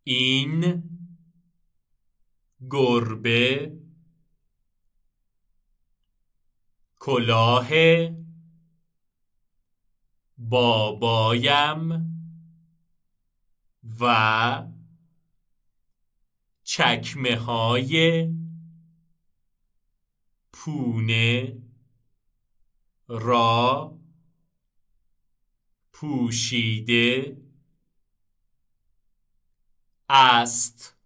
این گربه کلاه بابایم و چکمه‌های پونه را پوشیده است.